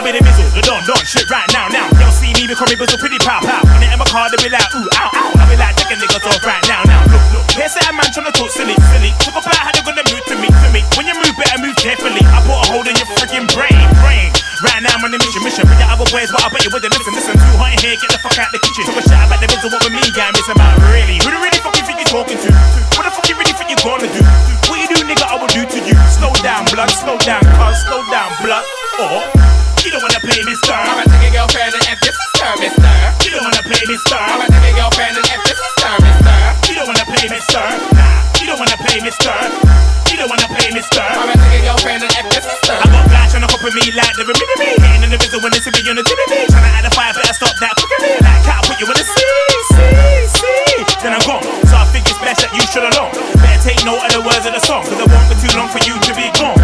with the mizzle, the don, shit right now. Y'all see me become a bizzle pretty pow. When they in my car, they be like, ooh, ow. I be like, taking niggas off right now. Look. Here's that man tryna talk silly. Talk about how they gonna move to me. When you move, better move carefully. I put a hole in your freaking brain. Right now I'm on a mission. Bring your other ways, but I bet you wouldn't listen. Too hot in here, get the fuck out the kitchen. Talk a shit about the bizzle, what with me, yeah, miss about really. Who the really fuck you think you talking to? What the fuck you really think you gonna do? What you do, nigga, I will do to you. Slow down, blood, slow down, cuz, slow down, blood. Or you don't wanna play me, stir. I'ma take your girlfriend and F this is stir, mister. You don't wanna play me, stir. I'ma take your girlfriend and F this is stir, mister. You don't wanna play me, stir. Nah, you don't wanna play me, stir. You don't wanna play me, stir. I'ma take your girlfriend and F this is stir. I got guys tryna copy me like the remedy me. Hitting in the bizzle when they see me on the TV. Tryna add a fire, better stop that quicker me. Like I'll put you in the see. Then I'm gone. So I think it's best that you should along. Better take note of the words of the song, cause it won't be too long for you to be gone.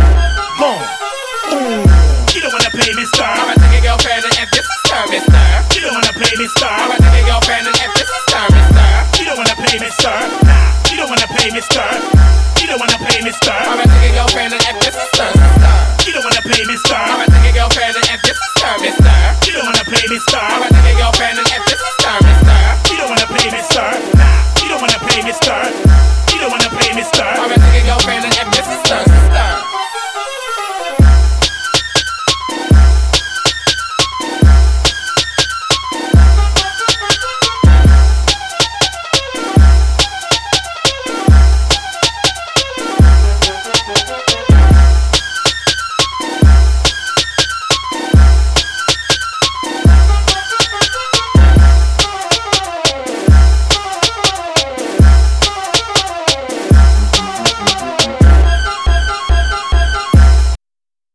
You don't wanna play me, stir. I'ma take your girlfriend and F this is stir, mister. You don't wanna play me, stir. I'ma take your girlfriend and F this is stir, mister. You don't wanna play me, stir. Nah, you don't wanna play me, stir. You don't wanna play me, stir. I'ma take your girlfriend and F this is stir, mister. You don't wanna play me, stir. I'ma take your girlfriend and F this is stir, mister. You don't wanna play me, stir.